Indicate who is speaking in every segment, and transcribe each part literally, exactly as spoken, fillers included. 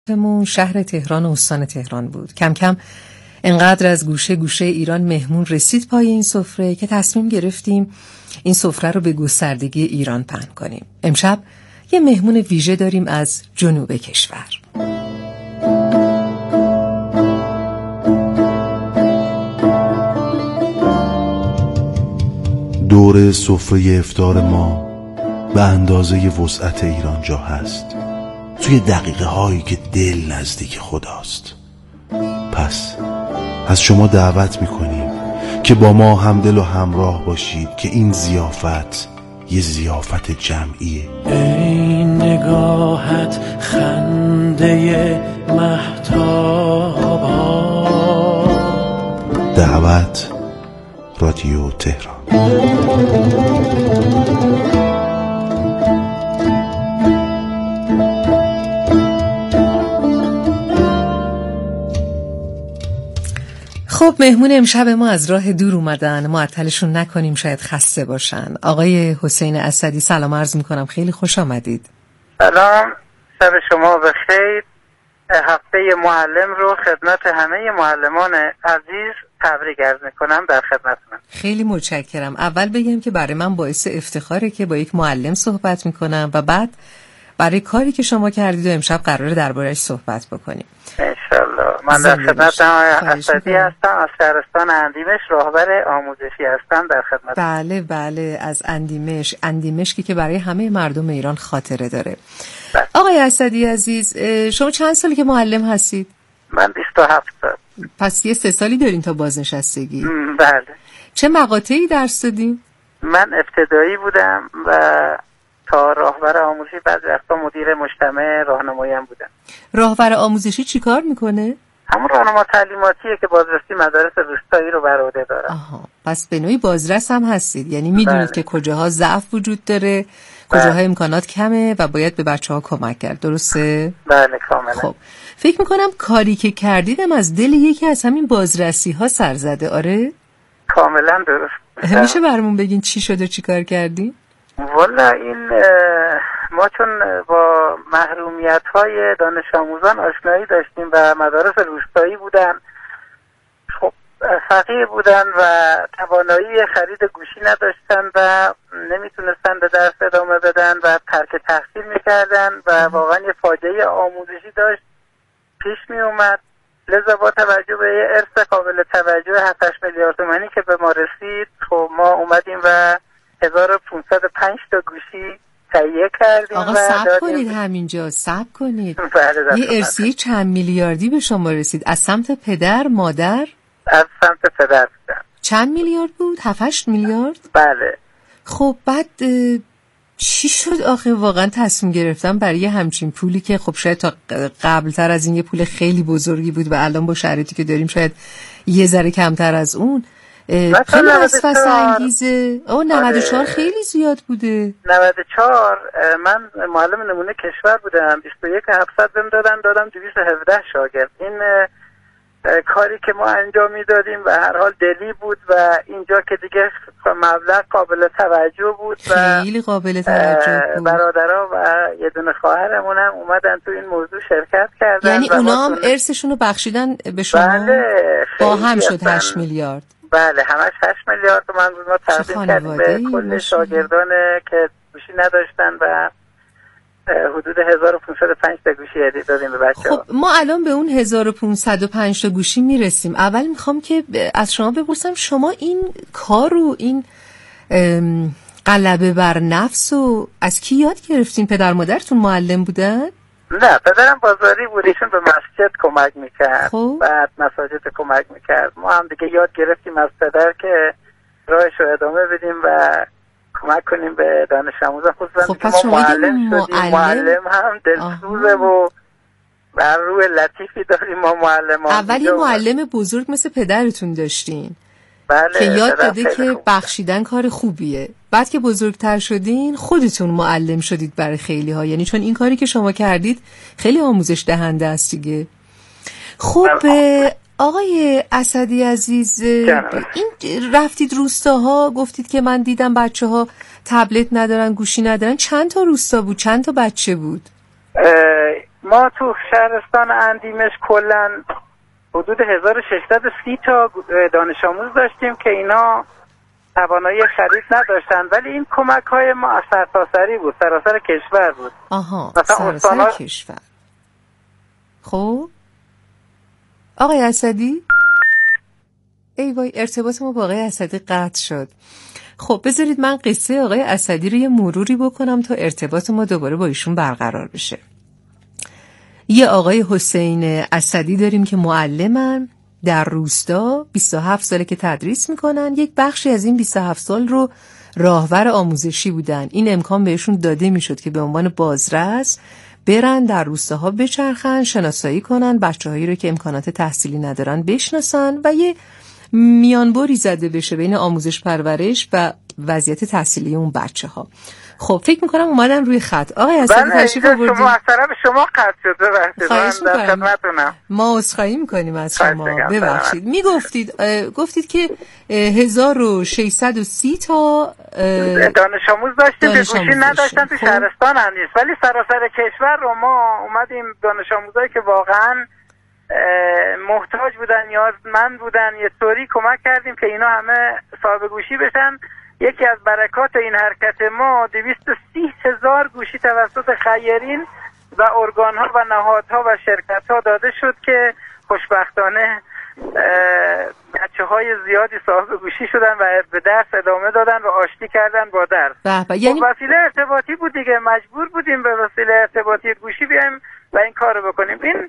Speaker 1: مون شهر تهران و استان تهران بود. کم کم انقدر از گوشه گوشه ایران مهمون رسید پای این سفره که تصمیم گرفتیم این سفره رو به گستردگی ایران پهن کنیم. امشب یه مهمون ویژه داریم از جنوب کشور.
Speaker 2: دور سفره افطار ما به اندازه وسعت ایران جا هست، توی دقیقه هایی که دل نزدیک خداست. پس از شما دعوت میکنیم که با ما همدل و همراه باشید که این ضیافت یه ضیافت جمعیه.
Speaker 3: این نگاهت خنده مهتابا.
Speaker 2: دعوت رادیو تهران.
Speaker 1: خب مهمون امشب ما از راه دور اومدن، معطلشون نکنیم، شاید خسته باشن. آقای حسین اسدی سلام عرض میکنم، خیلی خوش آمدید.
Speaker 4: سلام، شب شما بخیر. هفته معلم رو خدمت همه معلمان عزیز تبریک عرض میکنم، در خدمتتونم.
Speaker 1: خیلی متشکرم. اول بگم که برای من باعث افتخاره که با یک معلم صحبت میکنم و بعد برای کاری که شما کردید و امشب قراره درباره‌اش صحبت بکنیم.
Speaker 4: انشالله. من در خدمت آقای اسدی هستم، از شهرستان اندیمش، راهبر آموزشی هستم، در خدمت.
Speaker 1: بله بله، از اندیمش. اندیمشکی که برای همه مردم ایران خاطره داره.
Speaker 4: بله.
Speaker 1: آقای اسدی عزیز، شما چند سالی که معلم هستید؟
Speaker 4: من بیست و هفت سال.
Speaker 1: پس یه سه سالی دارین تا بازنشستگی.
Speaker 4: بله.
Speaker 1: چه مقاطعی درس دادین؟
Speaker 4: من ابتدایی بودم و تا راهبر آموزشی، بعد وقتا مدیر مجتمع راهنماییم بودم.
Speaker 1: راهبر آموزشی چی کار میکنه؟
Speaker 4: همون راهنما تعلیماتیه که بازرسی مدارس روستایی رو بر عهده داره.
Speaker 1: آها، پس به نوعی بازرس هم هستید، یعنی میدونید
Speaker 4: بله.
Speaker 1: که کجاها ضعف وجود داره، کجاها بله. امکانات کمه و باید به بچه‌ها کمک کرد، درسته؟
Speaker 4: بله کاملا.
Speaker 1: خب فکر میکنم کاری که کردیدم از دل یکی از همین بازرسی ها سر زده. آره؟
Speaker 4: کاملا درست.
Speaker 1: میشه برامون بگین چی شده، چی کار کردین؟
Speaker 4: والا این ما چون با محرومیت های دانش آموزان آشنایی داشتیم و مدارس روستایی بودن، خب فقیر بودن و توانایی خرید گوشی نداشتن و نمیتونستن به درس ادامه بدن و ترک تحصیل میکردن و واقعا یه فاجعه آموزشی داشت پیش می اومد. لذا با توجه به ارث قابل توجه هفت میلیارد تومانی که به ما رسید، خب ما اومدیم و هزار و پانصد و پنج تا گوشی تهیه کردیم.
Speaker 1: آقا صبر کنید، همینجا صبر کنید. یه ارثیه چند میلیاردی به شما رسید از سمت پدر مادر؟
Speaker 4: از سمت پدر بودم.
Speaker 1: چند میلیارد بود؟ هفت هشت میلیارد؟
Speaker 4: بله.
Speaker 1: خب بعد چی شد آخه واقعا تصمیم گرفتم برای همچین پولی که خب شاید تا قبلتر از این یه پول خیلی بزرگی بود و الان با شرایطی که داریم شاید یه ذره کمتر از اون، خیلی وسوسه انگیزه. او نود و چهار خیلی زیاد بوده.
Speaker 4: نود و چهار من معلم نمونه کشور بودم، بیست و یک هزار و هفتصد بهم دادن، دادم دویست و هفده شاگرد. این کاری که ما انجام میدادیم و هر حال دلی بود و اینجا که دیگه مبلغ قابل توجه بود و
Speaker 1: خیلی قابل توجه بود.
Speaker 4: برادرها و یه دونه خواهرمون هم اومدن تو این موضوع شرکت کردن.
Speaker 1: یعنی اونا هم ارثشون رو بخشیدن به شما؟
Speaker 4: بله.
Speaker 1: با هم شد هشت میلیارد.
Speaker 4: بله همش هشت میلیارد تومان بود. ما تقدیم کردیم به کل شاگردان که گوشی نداشتن و حدود هزار و پانصد و پنج تا گوشی هدیه دادیم به بچه‌ها.
Speaker 1: خب ما الان به اون هزار و پانصد و پنج تا گوشی میرسیم. اول میخوام که از شما بپرسم شما این کار رو، این غلبه بر نفس رو از کی یاد گرفتین؟ پدر مادرتون معلم بودن؟
Speaker 4: نه، پدرم بازاری بود، ایشون به مسجد کمک میکرد. خب. بعد مساجد کمک میکرد. ما هم دیگه یاد گرفتیم از پدر که راهش رو ادامه بدیم و کمک کنیم به دانش آموزان، خصوصا
Speaker 1: خب
Speaker 4: که ما معلم شدیم. معلم, معلم هم دلسوزه و بر روح لطیفی داریم ما معلم ها.
Speaker 1: اول یه معلم بزرگ مثل پدرتون داشتین.
Speaker 4: بله،
Speaker 1: که یاد داده که بخشیدن کار خوبیه. بعد که بزرگتر شدین خودتون معلم شدید برای خیلی ها، یعنی چون این کاری که شما کردید خیلی آموزش دهنده است دیگه. خب آقای اسدی عزیز، این رفتید روستاها، گفتید که من دیدم بچه ها تبلت ندارن، گوشی ندارن. چند تا روستا بود؟ چند تا بچه بود؟
Speaker 4: ما تو شهرستان اندیمش کلن حدود هزار و ششصد و سی تا دانش آموز داشتیم که اینا توانایی خرید نداشتن، ولی این کمک های ما از سرتاسری بود، سراسر کشور بود.
Speaker 1: آها، سراسر کشور. خب آقای اسدی، ای وای ارتباط ما با آقای اسدی قطع شد. خب بذارید من قصه آقای اسدی رو یه مروری بکنم تا ارتباط ما دوباره با ایشون برقرار بشه. یه آقای حسین اسدی داریم که معلمن در روستا، بیست و هفت ساله که تدریس میکنن. یک بخشی از این بیست و هفت سال رو راهور آموزشی بودن. این امکان بهشون داده میشد که به عنوان بازرس برن در روستاها بچرخن، شناسایی کنن، بچه‌هایی رو که امکانات تحصیلی ندارن بشناسن و یه میانبری زده بشه بین آموزش پرورش و وضعیت تحصیلی اون بچه‌ها. خب فکر میکنم اومدن روی خط. آقای اسدی تشریف آوردید.
Speaker 4: شما از طرف شما قطع شد. ببخشید من در خدمتتونم.
Speaker 1: ما عذرخواهی میکنیم از شما. ببخشید. میگفتید گفتید که هزار و ششصد و سی تا
Speaker 4: دانش آموز داشتیم که گوشی نداشتن تو شهرستان اندیش، ولی سراسر کشور رو ما اومدیم دانش آموزایی که واقعا محتاج بودن، نیازمند بودن، یه طوری کمک کردیم که اینا همه صاحب گوشی بشن. یکی از برکات این حرکت ما دویست و سی هزار گوشی توسط خیرین و ارگان‌ها و نهادها و شرکت‌ها داده شد که خوشبختانه بچه‌های زیادی صاحب گوشی شدن و به درس ادامه دادن و آشتی کردن با درس.
Speaker 1: یعنی
Speaker 4: وسیله ارتباطی بود دیگه، مجبور بودیم به وسیله ارتباطی گوشی بیایم و این کارو بکنیم. این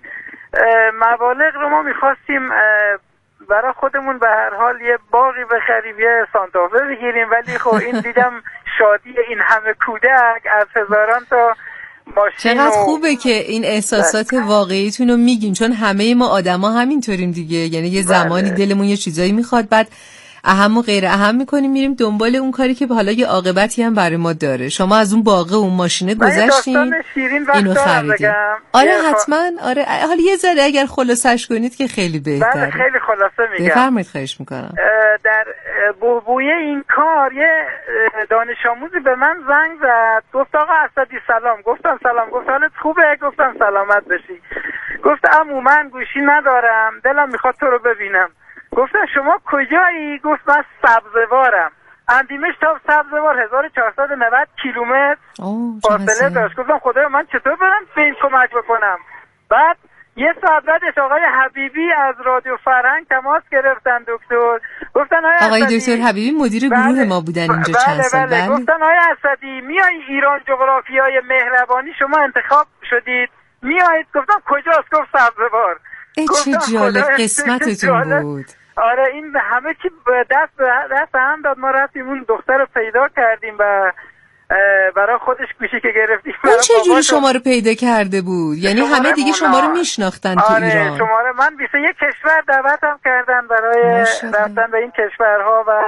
Speaker 4: مبالغ رو ما می‌خواستیم برای خودمون به هر حال یه باقی بخریم، یه سانتافه بگیریم، ولی خب این دیدم شادی این همه کودک از هزاران تا ماشین.
Speaker 1: چقدر خوبه که این احساسات واقعیتون رو میگین، چون همه ما آدما همینطوریم دیگه. یعنی یه زمانی دلمون یه چیزایی میخواد، بعد اهم و غیر اهم میکنیم میریم دنبال اون کاری که حالا یه عاقبتی هم برای ما داره. شما از اون باغه اون ماشینه گذشتین، اینو خریدین. آره حتما. آره حالا یه ذره اگر خلاصش کنید که خیلی بهتره.
Speaker 4: بله خیلی خلاصه میگم.
Speaker 1: بفرمایید، خواهش میکنم.
Speaker 4: در بوبویه این کار یه دانش آموزی به من زنگ زد، گفت آقا اسدی سلام. گفتم سلام. گفت حالت خوبه؟ گفتم سلامت بشی. گفت عمو من گوشی ندارم، دلم میخواد تو رو ببینم. گفتم شما کجایی؟ گفت من سبزوارم. اندیمش تا سبزوار هزار و چهارصد و نود کیلومتر فاصله داشت. گفتم خدایا من چطور برم به این کمک بکنم؟ بعد یه ساعت بعدش آقای حبیبی از رادیو فرهنگ تماس گرفتن دکتر. گفتن آقای
Speaker 1: دکتر حبیبی مدیر گروه بله. ما بودن اینجا
Speaker 4: بله
Speaker 1: چند سال.
Speaker 4: بله. بله. گفتن آقای اسدی میای ایران جغرافیای مهربانی شما انتخاب شدید میایید؟ گفتم کجاست؟ گفت سبزوار.
Speaker 1: ای چه جالب قسمتتون بود.
Speaker 4: آره این همه چی دست دست هم داد. ما رفتیم اون دختر رو پیدا کردیم و برای خودش گوشی که گرفتیم.
Speaker 1: اون چه جوری شما رو پیدا کرده بود؟ یعنی همه دیگه شما رو میشناختن تو
Speaker 4: آره
Speaker 1: ایران.
Speaker 4: شماره من بیست و یک کشور دعوتم کردن برای رفتن به این کشورها و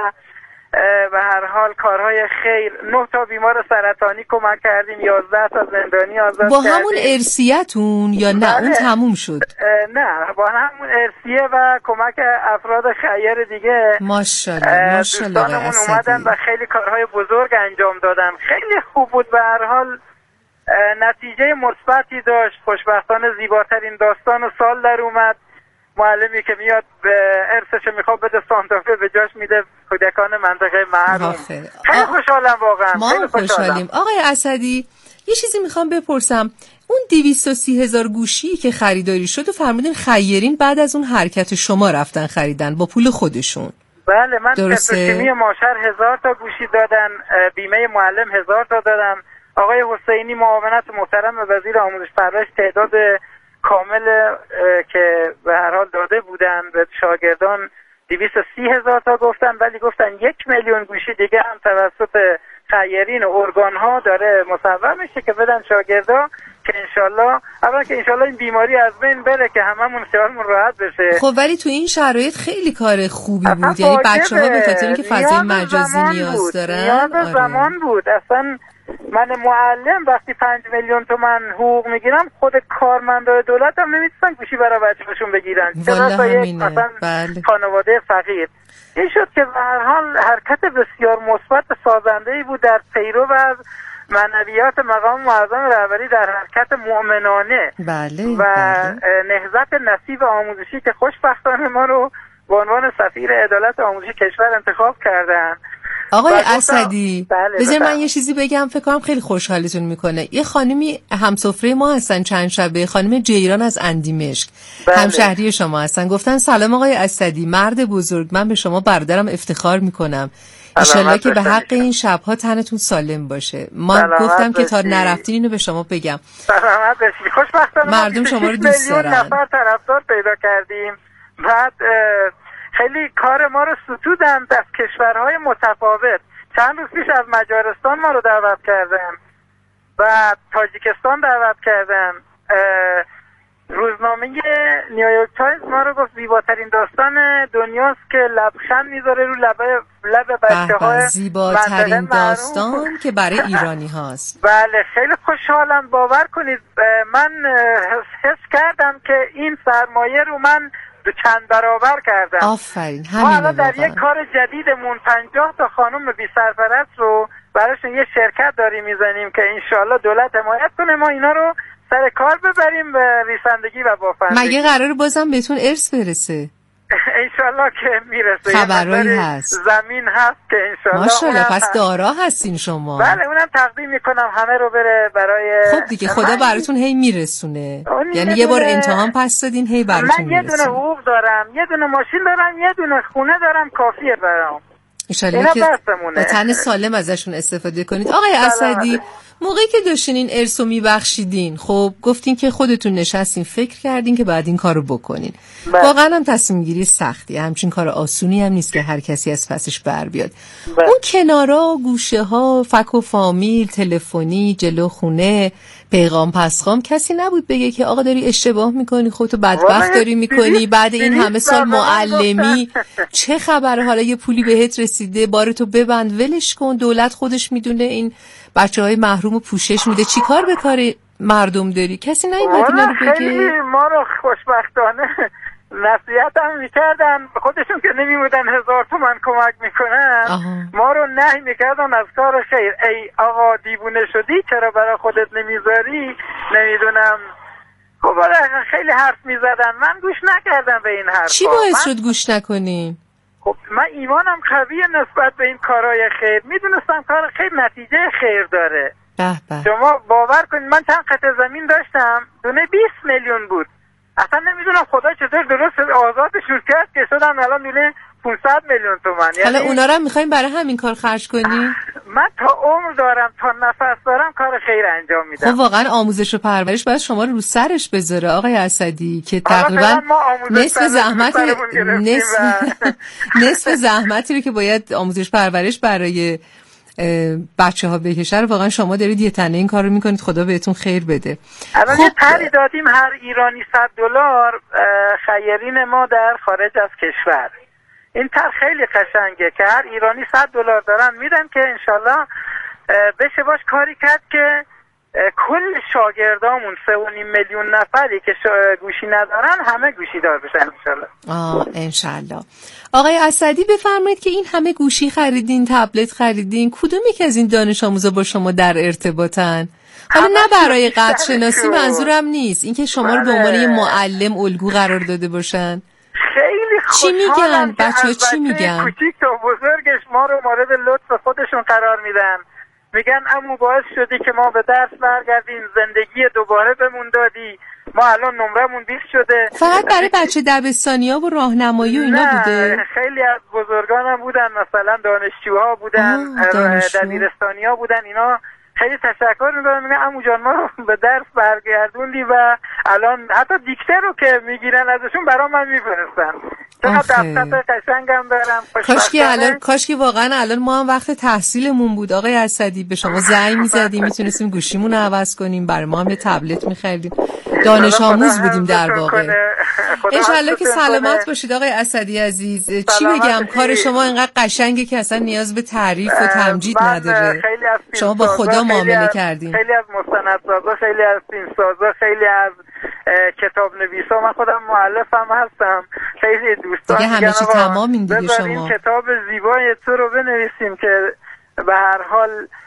Speaker 4: به هر حال کارهای خیر. نه تا بیمار سرطانی کمک کردیم، یازده تا زندانی آزاد
Speaker 1: با
Speaker 4: کردیم.
Speaker 1: همون ارثیتون یا نه بله. اون تموم شد؟
Speaker 4: نه با همون ارثیه و کمک افراد خیر دیگه.
Speaker 1: ماشاءالله ماشاءالله.
Speaker 4: دوستانمون اومدن و خیلی کارهای بزرگ انجام دادن. خیلی خوب بود. به هر حال نتیجه مثبتی داشت. خوشبختانه زیباترین داستان و سال در اومد. معلمی که میاد به ارثش میخواد بده سانتافه به جاش میده کودکان منطقه محروم. خیلی خوشحالم واقعا.
Speaker 1: ما
Speaker 4: خیلی
Speaker 1: خوشحالیم. آقای اسدی یه چیزی میخوام بپرسم. اون دویست و سی هزار گوشی که خریداری شد و فرمودین خیرین بعد از اون حرکت شما رفتن خریدن با پول خودشون؟
Speaker 4: بله من پتروشیمی ماشر هزار تا گوشی دادن، بیمه معلم هزار تا دادم. آقای حسینی معاونت محترم وزیر آموزش پرورش تعداد کامل که به هر حال داده بودن به شاگردان دویست و سی هزار تا گفتن، ولی گفتن یک میلیون گوشی دیگه هم توسط خیرین و ارگان‌ها داره مصوب میشه که بدن شاگردا که انشالله اولا که انشالله این بیماری از بین بره که هممون خیالمون راحت بشه.
Speaker 1: خب ولی تو این شرایط خیلی کار خوبی بود. یعنی بچه‌ها به خاطر اینکه فضای مجازی نیاز دارن
Speaker 4: نیاز آره. زمان بود. اصلا من معلم وقتی پنج میلیون تومان حقوق میگیرم خود کارمندای دولت هم نمیتونن گوشی برای بچه‌هاشون بگیرن.
Speaker 1: چرا یک مثلا
Speaker 4: بله. خانواده فقیر. این شد که به هر حال حرکت بسیار مثبت سازنده‌ای بود در پیرو از معنویات مقام معظم رهبری در حرکت مؤمنانه
Speaker 1: بله
Speaker 4: و
Speaker 1: بله.
Speaker 4: نهضت نصیب آموزشی که خوشبختانه ما رو به عنوان سفیر عدالت آموزشی کشور انتخاب کردن.
Speaker 1: آقای اسدی
Speaker 4: بله
Speaker 1: بذار من یه چیزی بگم، فکر کنم خیلی خوشحالتون میکنه. یه خانمی همسفره ما هستن چند شبه، خانم جیران از اندیمشک،
Speaker 4: بله.
Speaker 1: همشهری شما هستن. گفتن سلام آقای اسدی، مرد بزرگ، من به شما برادرم افتخار میکنم، انشالله که به حق این شبها تنتون سالم باشه. من گفتم که تا نرفتین اینو به شما بگم.
Speaker 4: سلامت باشید. خوشبختانه
Speaker 1: مردم شما رو دوست دارن.
Speaker 4: میلیون نفر طرفدار پیدا کردیم. بعد خیلی کار ما رو ستودن از کشورهای متفاوت. چند روز پیش از مجارستان ما رو دعوت کردن و تاجیکستان دعوت کردن. روزنامه نیویورک تایمز ما رو گفت زیباترین داستان دنیاست که لبخند میذاره رو لب لب بچه‌های
Speaker 1: زیباترین داستان که برای ایرانی هاست.
Speaker 4: بله خیلی خوشحالم. باور کنید من حس کردم که این سرمایه رو من دو چند برابر کردم.
Speaker 1: آفرین.
Speaker 4: ما الان در یک کار جدیدمون پنجاه تا خانم بی سرپرست رو براشون یه شرکت داریم میزنیم که انشالله دولت حمایت کنه ما اینا رو سر کار ببریم به ریسندگی و بافندگی.
Speaker 1: مگه قراره بازم بهتون ارث برسه؟
Speaker 4: انشالله که میرسه.
Speaker 1: خبرایی هست،
Speaker 4: زمین هست که انشالله.
Speaker 1: ماشاءالله پس دارا هستین شما.
Speaker 4: بله اونم تقدیم میکنم همه رو بره برای.
Speaker 1: خب دیگه خدا براتون هی میرسونه. یعنی یه بار امتحان پس دادین هی براتون میرسونه.
Speaker 4: من یه دونه حقوق دارم، یه دونه ماشین دارم، یه دونه خونه دارم، کافیه برام.
Speaker 1: انشالله که با تن سالم ازشون استفاده کنید. آقای اسدی موقعی که داشتین این ارثو میبخشیدین، خب گفتین که خودتون نشستین فکر کردین که بعد این کارو بکنین. واقعا هم تصمیم گیری سختی، همچین کار آسونی هم نیست که هر کسی از پسش بر بیاد. بله. اون کنارا، گوشه ها، فک و فامیل، تلفنی، جلو خونه، پیغام پسخام، کسی نبود بگه که آقا داری اشتباه میکنی، خودتو بدبخت داری میکنی، بعد این همه سال معلمی چه خبره، حالا یه پولی بهت رسیده بارتو ببند ولش کن، دولت خودش میدونه این بچهای محروم پوشش میده، چی کار به کار مردم داری؟ کسی نیومد اینا رو بگه.
Speaker 4: خیلی ما رو خوشبختانه نصیحت هم میکردن، خودشون که نمیمودن هزار تومن کمک میکنن. آها. ما رو نهی میکردن از کار خیر. ای آقا دیوونه شدی چرا برای خودت نمیذاری؟ نمیدونم. خب خیلی حرف میزدن، من گوش نکردم به این حرف.
Speaker 1: چی باعث شد گوش نکنی؟
Speaker 4: خب من ایمانم قویه نسبت به این کارهای خیر، میدونستم کار خیر نتیجه خیر داره.
Speaker 1: به به.
Speaker 4: شما باور کنید من چند قطعه زمین داشتم، دونه بیست میلیون بود، اصلا نمیدونم خدا چطور درست آزادشون کرد که شدن الان دونه پانصد میلیون تومان.
Speaker 1: حالا یعنی اونا رو هم میخوایم برای همین کار خرج کنی؟
Speaker 4: من تا عمر دارم، تا نفس دارم کار خیر انجام میدم.
Speaker 1: خب واقعا آموزش و پرورش باید شما رو رو سرش بذاره آقای اسدی که تقریبا نصف زحمت نصف نصف زحمتی رو که باید آموزش پرورش برای بچه ها بکشه رو واقعا شما دارید یه تنه این کار رو میکنید. خدا بهتون خیر بده.
Speaker 4: الان یه طرحی دادیم هر ایرانی صد دلار خیرین ما در خارج از کشور. این طرح خیلی قشنگه که هر ایرانی صد دلار دارن میدن که انشالله بشه باش کاری کرد که کل شاگردامون سه و نیم میلیون نفری که گوشی ندارن همه گوشی دار بشن انشالله.
Speaker 1: آه انشالله. آقای اسدی بفرمایید که این همه گوشی خریدین، تبلت خریدین، کدوم یک از این دانش آموزا با شما در ارتباطن؟ حالا نه برای قد شناسی منظورم نیست، اینکه شما رو به عنوان یه معلم الگو قرار داده باشن.
Speaker 4: خیلی
Speaker 1: چی میگن بچه‌ها؟ چی میگن؟
Speaker 4: کوچیک تا بزرگش ما رو مورد لطف خودشون قرار میدن، میگن عمو باعث شدی که ما به درس برگردیم، زندگی دوباره بهمون دادی، ما الان نمرمون بیست شده.
Speaker 1: فقط برای بچه دبستانی‌ها و راهنمایی و اینا بوده؟
Speaker 4: خیلی از بزرگانم بودن، مثلا دانشجوها بودن، دبیرستانی‌ها بودن، اینا خیلی تشکر می‌کنم، میگن عمو جان ما رو به درس برگردوندی و الان حتی دیکته رو که میگیرن ازشون برام من میفرستن. چقدر دفتر قشنگم دارم.
Speaker 1: کاشکی الان کاشکی واقعا الان ما هم وقت تحصیلمون بود آقای اسدی، به شما زنگ می‌زدیم میتونستیم گوشیمون رو عوض کنیم، برای ما هم یه تبلت می‌خریدیم، دانش آموز بودیم در واقع. انشالله که سلامت باشید آقای اسدی عزیز. چی بگم، کار شما اینقدر قشنگه که اصلا نیاز به تعریف و تمجید نداره. شما با خدا معامله کردین.
Speaker 4: خیلی از مستندسازا، خیلی از فیلمسازا، خیلی از کتاب نویسا، من خودم مؤلفم هستم، خیلی دوستان
Speaker 1: دیگه همه چی تمامین دیگه. شما
Speaker 4: این کتاب زیبای تو رو بنویسیم که به هر حال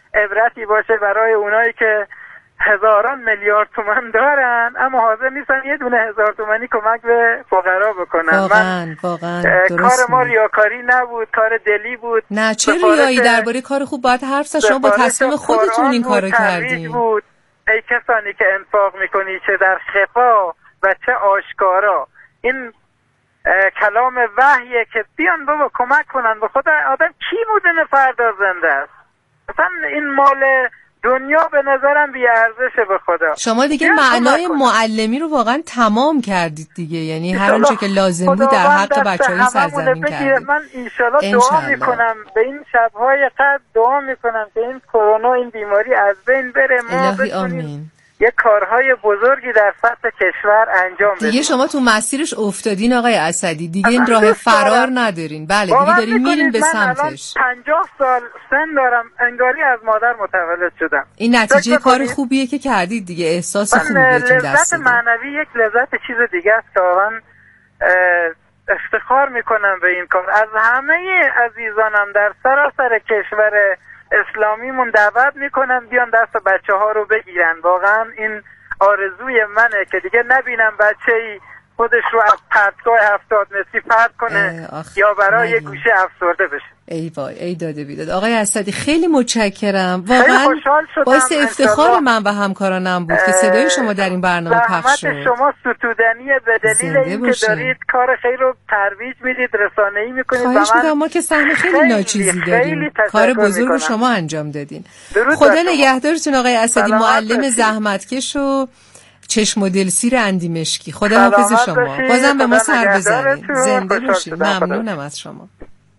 Speaker 4: عبرتی باشه برای اونایی که هزاران میلیارد تومان دارن اما حاضر نیستن یه دونه هزار تومانی کمک به فقرا بکنن.
Speaker 1: واقعا واقعا
Speaker 4: کار ما ریاکاری نبود، کار دلی بود.
Speaker 1: نه چه ریایی، درباره کار خوب باید حرف زد. شما با تصمیم خودتون این کارو کردین. بود.
Speaker 4: ای کسانی که انفاق میکنی چه در خفا و چه آشکارا، این کلام وحیه که بیان بابا کمک کنن به خدا. آدم کی بودن فردا زنده است؟ مثلا این مال دنیا به نظرم بی ارزشه به خدا.
Speaker 1: شما دیگه معنای معلمی رو واقعا تمام کردید دیگه، یعنی هر اونچه که لازم بود در حق بچه‌های سرزمین کردید.
Speaker 4: من انشالله دعا میکنم به این شب‌های قدر، دعا میکنم که این کرونا، این بیماری از بین بره، ما بتونیم یه کارهای بزرگی در سطح کشور انجام بدیم.
Speaker 1: دیگه شما تو مسیرش افتادین آقای اسدی، دیگه این راه فرار ندارین. بله دیگه دارین میرین به سمتش.
Speaker 4: من پنجاه سال سن دارم، انگاری از مادر متولد شدم.
Speaker 1: این نتیجه کار خوبیه که کردید دیگه، احساس خوبیه تو دست.
Speaker 4: لذت معنوی یک لذت چیز دیگه است که من افتخار میکنم به این کار. از همه عزیزانم در سراسر کشور اسلامیمون دعوت میکنم بیان دست بچه ها رو بگیرن. واقعا این آرزوی منه که دیگه نبینم بچه‌ای خودش رو از پرتگاه هفتاد متری پرت کنه یا برای یه گوشه افسرده بشه.
Speaker 1: ای وای ای داده بیداد. آقای اسدی خیلی متشکرم، واقعا باعث افتخار من و همکارانم بود که صدای شما در این برنامه پخش شد.
Speaker 4: زحمت شما ستودنیه به دلیل اینکه دارید کار خیر رو ترویج میدید، رسانه‌ای میکنید.
Speaker 1: خواهش می‌کنم، ما که سهم خیلی ناچیزی داریم، کار بزرگ رو شما انجام دادین. خدا نگهدارتون آقای اسدی، معلم زحمتکش و چشم و دلسیر اندیمشکی. خدا حافظ شما. بازم به ما سر بزنید. زنده باشید. ممنونم از شما.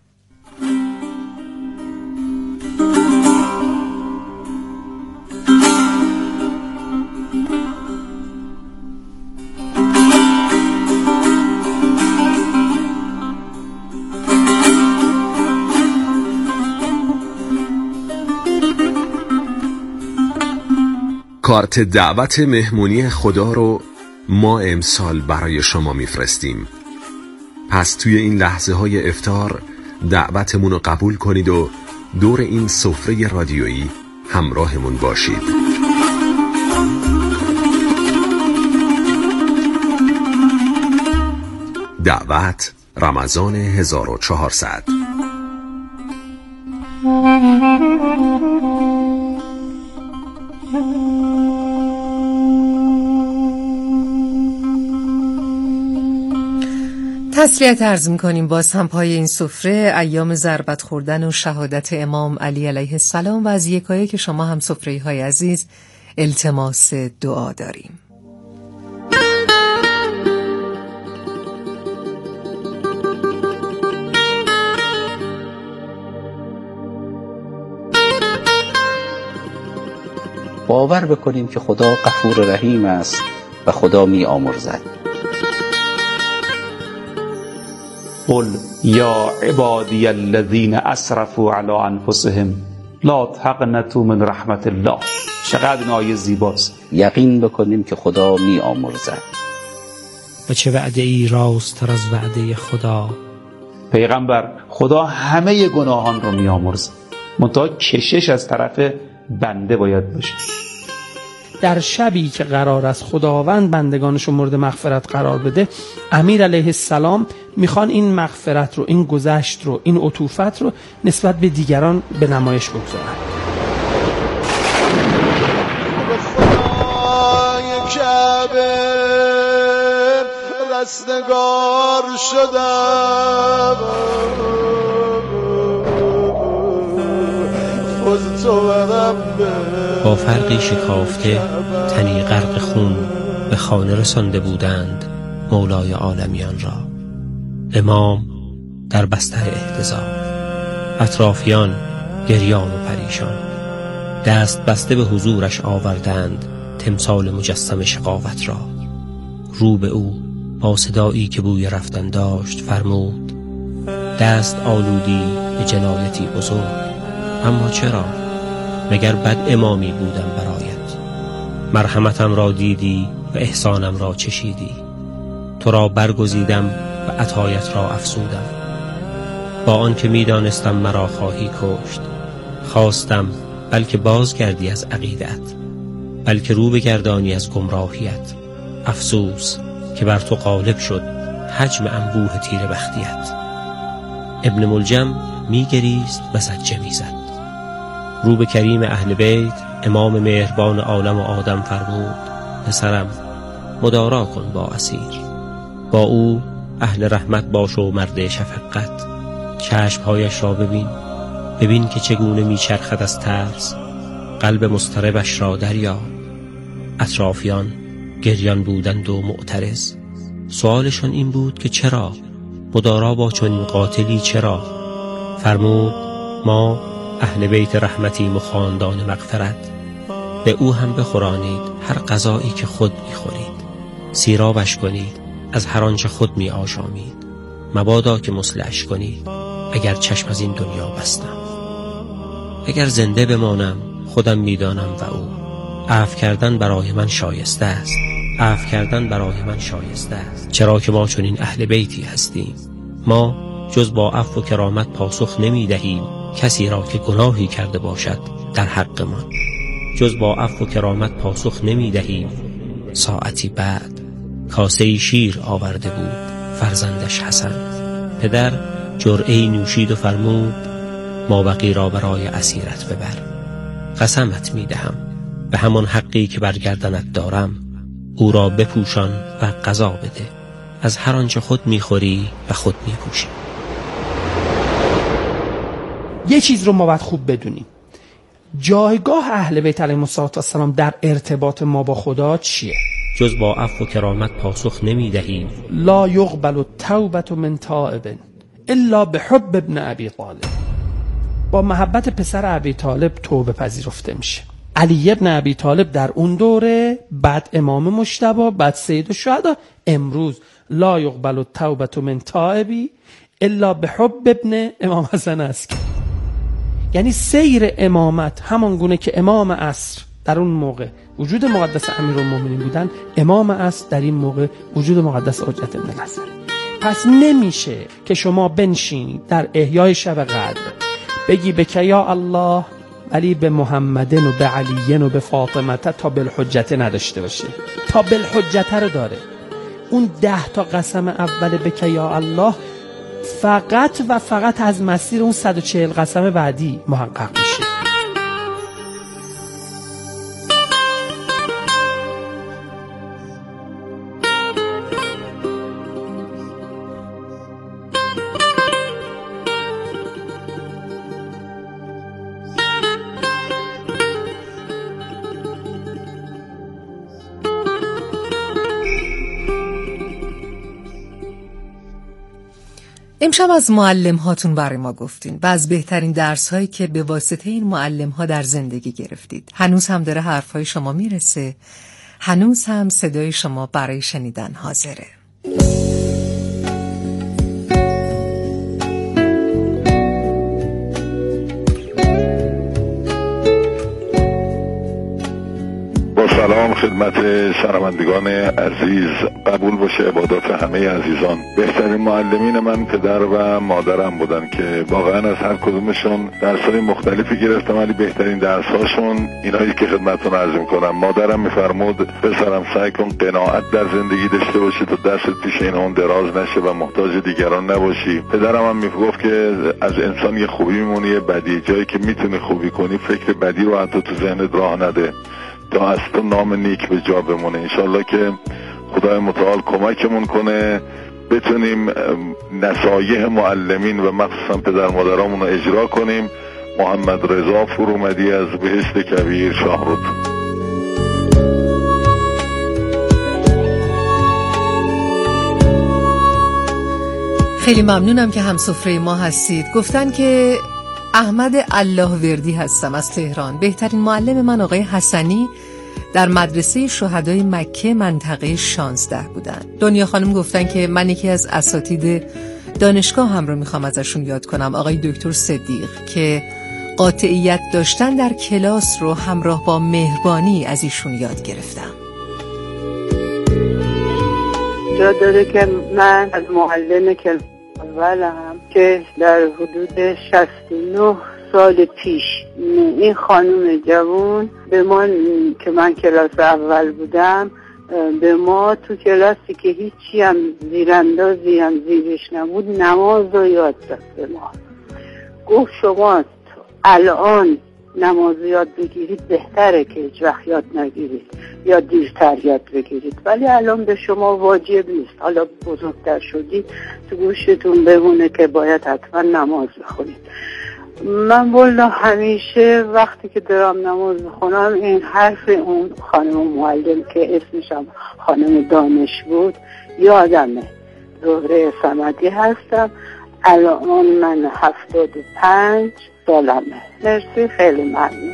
Speaker 5: کارت دعوت مهمونی خدا رو ما امسال برای شما میفرستیم. پس توی این لحظه های افطار دعوتمون رو قبول کنید و دور این سفره رادیویی همراهمون باشید. دعوت رمضان هزار و چهارصد.
Speaker 1: تسلیت عرض می‌کنیم باز هم پای این سفره ایام ضربت خوردن و شهادت امام علی علیه السلام و از یکایی که شما هم سفره‌های عزیز التماس دعا داریم.
Speaker 6: باور بکنیم که خدا غفور رحیم است و خدا می آمرزد.
Speaker 7: قل یا عبادی الذین اسرفوا علی انفسهم لا تقنطوا من رحمت الله. چقدر این آیه زیباست.
Speaker 6: یقین بکنیم که خدا می آمرزد.
Speaker 3: و چه وعده ای راست‌تر از وعده خدا.
Speaker 7: پیغمبر خدا همه گناهان رو می آمرزد، منتها کشش از طرف بنده باید باشه.
Speaker 3: در شبی که قرار است خداوند بندگانش رو مورد مغفرت قرار بده، امیر علیه السلام میخوان این مغفرت رو، این گذشت رو، این عطوفت رو نسبت به دیگران به نمایش بگذارن.
Speaker 8: خدای کعبه رستگار شدم،
Speaker 9: با فرقی شکافته تنی غرق خون به خانه رسانده بودند مولای عالمیان را. امام در بستر احتضار، اطرافیان گریان و پریشان، دست بسته به حضورش آوردند تمثال مجسم شقاوت را. رو به او با صدایی که بوی رفتن داشت فرمود: دست آلودی به جنایتی بزرگ، اما چرا؟ مگر بد امامی بودم برایت؟ مرحمتم را دیدی و احسانم را چشیدی. تو را برگزیدم و عطایت را افزودم. با آن که می دانستم مرا خواهی کشت، خواستم بلکه بازگردی از عقیدت، بلکه رو بگردانی از گمراهیت. افسوس که بر تو غالب شد حجم انبوه تیر بختیت. ابن ملجم میگریست و سجه میزد. رو به کریم اهل بیت امام مهربان عالم و آدم فرمود: پسرم، مدارا کن با اسیر، با او اهل رحمت باش و مرد شفقت. چشمهایش را ببین، ببین که چگونه میچرخد از ترس. قلب مضطربش را دریاب. اطرافیان گریان بودند و معترض. سوالشان این بود که چرا؟ مدارا با چنین قاتلی چرا؟ فرمود: ما اهل بیت رحمتیم و خاندان مغفرت. به او هم بخورانید هر غذایی که خود میخورید، سیرابش کنید از هر آنچه خود می آشامید. مبادا که مصلحش کنید اگر چشم از این دنیا بستم. اگر زنده بمانم خودم میدانم و او عفو کردن برای من شایسته است. عفو کردن برای من شایسته است، چرا که ما چنین اهل بیتی هستیم. ما جز با عفو و کرامت پاسخ نمی دهیم کسی را که گناهی کرده باشد در حق ما. جز با عفو و کرامت پاسخ نمی دهیم. ساعتی بعد کاسه شیر آورده بود فرزندش حسن. پدر جرعه‌ای نوشید و فرمود: مابقی را برای اسیرت ببر. قسمت می دهم به همان حقی که برگردنت دارم، او را بپوشان و غذا بده. از هر آنچه خود میخوری و خود میپوشی.
Speaker 3: یه چیز رو ما باید خوب بدونیم، جایگاه اهل بیت علیهم السلام در ارتباط ما با خدا چیه؟
Speaker 9: جز با عفو و کرامت پاسخ نمی دهیم.
Speaker 3: لا یقبل التوبة من تائب الا بحب ابن ابی طالب. با محبت پسر ابی طالب توبه پذیرفته میشه. علی ابن ابی طالب در اون دوره، بعد امام مجتبی، بعد سید الشهدا، امروز لا یقبل التوبة من تائبی الا بحب ابن امام حسن است. یعنی سیر امامت همان گونه که امام عصر در اون موقع وجود مقدس امیرالمومنین بودن، امام عصر در این موقع وجود مقدس حجت ابن نصر. پس نمیشه که شما بنشینید در احیای شب قدر بگی بکه یا الله ولی به محمدن و به علیین و به فاطمته تا بالحجت نداشته باشه. تا بالحجت رو داره. اون ده تا قسم اول بکه یا الله فقط و فقط از مسیر اون صد و چهل قسم بعدی محقق میشه.
Speaker 1: امشب از معلم هاتون برای ما گفتین و از بهترین درس هایی که به واسطه این معلم ها در زندگی گرفتید. هنوز هم داره حرف های شما میرسه، هنوز هم صدای شما برای شنیدن حاضره.
Speaker 10: سلام خدمت شنوندگان عزیز، قبول باشه عبادات همه عزیزان. بهترین معلمین من پدر و مادرم بودن که واقعا از هر کدومشون درسای مختلفی گرفتم، ولی بهترین درساشون اینایی که خدمتتون عرض میکنم. مادرم میفرمود پسرم سعی کن قناعت در زندگی داشته باشی تا دستت پیش این اون دراز نشه و محتاج دیگران نباشی. پدرم هم میگفت که از انسان یه خوبی میمونه یه بدی، جایی که میتونی خوبی کنی فکر بدی رو حتی تو ذهنت راه نده تا از تو نام نیک به جا بمونه. انشالله که خدای متعال کمکمون کنه بتونیم نصایح معلمین و مخصوصا پدر مادرامون رو اجرا کنیم. محمد رضا فرومدی از بهشت کبیر، شاهرود.
Speaker 1: خیلی ممنونم که همسفره ما هستید. گفتن که احمد الله وردی هستم از تهران. بهترین معلم من آقای حسنی در مدرسه شهدای مکه منطقه شانزده بودن. دنیا خانم گفتن که من یکی از اساتید دانشگاه هم رو میخوام ازشون یاد کنم، آقای دکتر صدیق، که قاطعیت داشتن در کلاس رو همراه با مهربانی از ایشون یاد گرفتم.
Speaker 11: جا داره که من از معلم کلاس اولم که در حدود شصت و نه سال پیش این خانم جوان به ما که من کلاس اول بودم، به ما تو کلاسی که هیچی هم زیراندازی هم زیرش نبود نماز رو یاد داد به ما. گفت شما الان نماز یاد بگیرید بهتره که هیچ وقت یاد نگیرید یا دیرتر یاد بگیرید، ولی الان به شما واجب نیست. حالا بزرگتر شدید تو گوشتون بمونه که باید حتما نماز بخونید. من والا همیشه وقتی که دارم نماز بخونم این حرف اون خانم معلم که اسمش هم خانم دانش بود یادمه. زهره صمدی هستم. الان من هفتاد و پنج سالمه. مرسی، خیلی ممنون.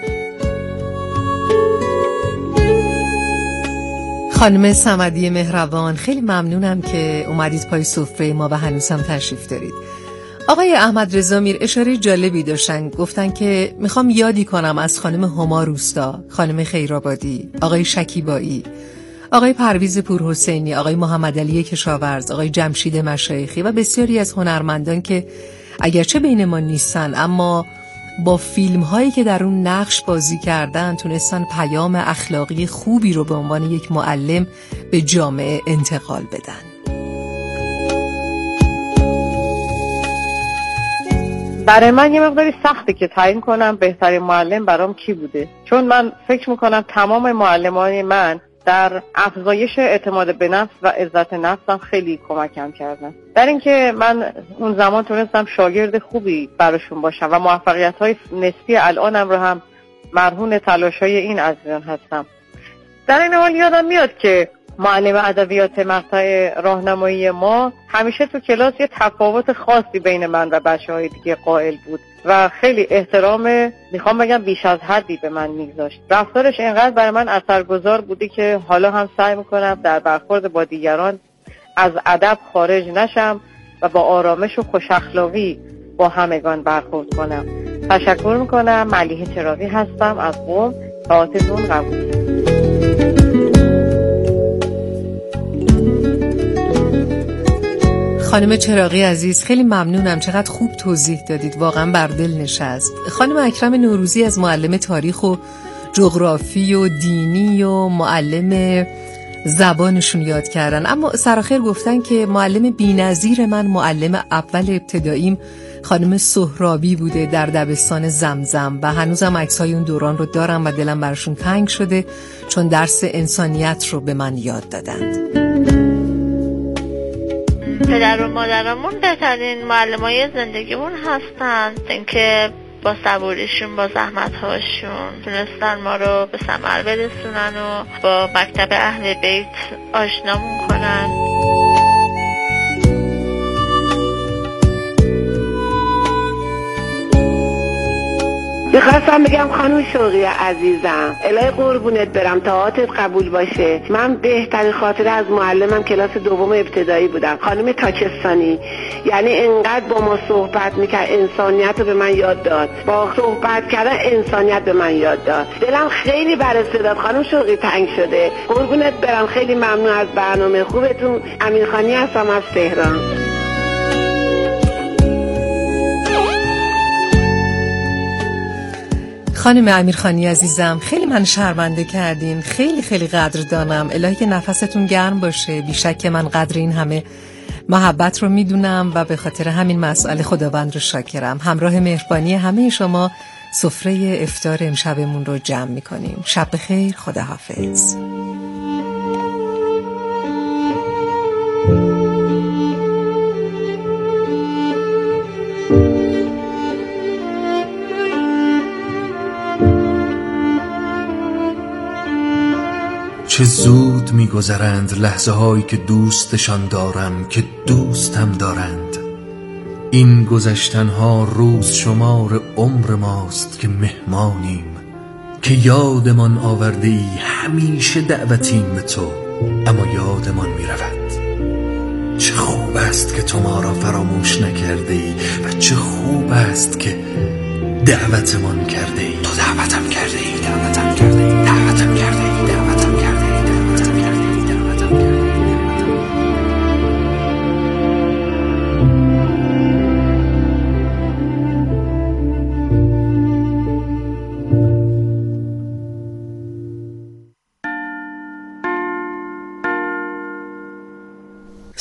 Speaker 1: خانم صمدی مهربان، خیلی ممنونم که اومدید پای سفره ما و هنوزم تشریف دارید. آقای احمد رضا میر اشاره جالبی داشتن، گفتن که میخوام یادی کنم از خانم هما روستا، خانم خیرآبادی، آقای شکیبایی، آقای پرویز پورحسینی، آقای محمد علی کشاورز، آقای جمشید مشایخی و بسیاری از هنرمندان که اگرچه بین ما نیستن اما با فیلم هایی که در اون نقش بازی کردن تونستن پیام اخلاقی خوبی رو به عنوان یک معلم به جامعه انتقال بدن.
Speaker 12: برای من یه مقداری سخته که تعیین کنم بهترین معلم برام کی بوده، چون من فکر میکنم تمام معلمان من در افزایش اعتماد به نفس و عزت نفسم خیلی کمکم کردن، در اینکه من اون زمان تونستم شاگرد خوبی براشون باشم و موفقیت‌های نسبی الانم رو هم مرهون تلاش‌های این عزیزان هستم. در این حال یادم میاد که معلم ادبیات مقطع راهنمایی ما همیشه تو کلاس یه تفاوت خاصی بین من و بچه‌های دیگه قائل بود و خیلی احترام، میخوام بگم بیش از حدی به من میگذاشت. رفتارش اینقدر برای من اثرگذار بودی که حالا هم سعی میکنم در برخورد با دیگران از ادب خارج نشم و با آرامش و خوش اخلاقی با همگان برخورد کنم. تشکر میکنم. ملیحه چراغی هستم از قم. ساعتتون قبول.
Speaker 1: خانم چراغی عزیز، خیلی ممنونم، چقدر خوب توضیح دادید، واقعا بر دل نشست. خانم اکرم نوروزی از معلم تاریخ و جغرافی و دینی و معلم زبانشون یاد کردن، اما سرآخر گفتن که معلم بی‌نظیر من معلم اول ابتداییم خانم سهرابی بوده در دبستان زمزم و هنوزم عکسای اون دوران رو دارم و دلم براشون تنگ شده چون درس انسانیت رو به من یاد دادند.
Speaker 13: پدر و مادرمون بهترین معلمای زندگیمون هستند، اینکه با صبوریشون، با زحمت‌هاشون تونستن ما رو به ثمر برسونن و با مکتب اهل بیت آشنامون کنن.
Speaker 14: میخواستم بگم خانم شوقی عزیزم، الهی قربونت برم، طاعاتت قبول باشه. من بهترین خاطره از معلمم کلاس دوم ابتدایی بودم، خانم تاکستانی. یعنی انقدر با ما صحبت میکرد، انسانیت رو به من یاد داد، با صحبت کردن انسانیت به من یاد داد. دلم خیلی بر استعداد خانم شوقی تنگ شده. قربونت برم، خیلی ممنون از برنامه خوبتون. امیرخانی هستم از تهران.
Speaker 1: خانم امیرخانی عزیزم، خیلی من شرمنده کردین، خیلی خیلی قدردانم. الهی که نفستون گرم باشه. بیشک که من قدر این همه محبت رو میدونم و به خاطر همین مسئله خداوند رو شاکرم. همراه مهربانی همه شما سفره افطار امشبمون رو جمع میکنیم. شب بخیر، خداحافظ.
Speaker 2: چه زود می‌گذرند لحظه هایی که دوستشان دارم، که دوستم دارند. این گذشتن ها روز شمار عمر ماست که مهمانیم، که یادمان آورده ای همیشه دعوتیم به تو، اما یادمان می رود. چه خوب است که تو ما را فراموش نکرده ای و چه خوب است که دعوتمان کرده ای. تو دعوتم کرده ای، دعوتم کرده ای.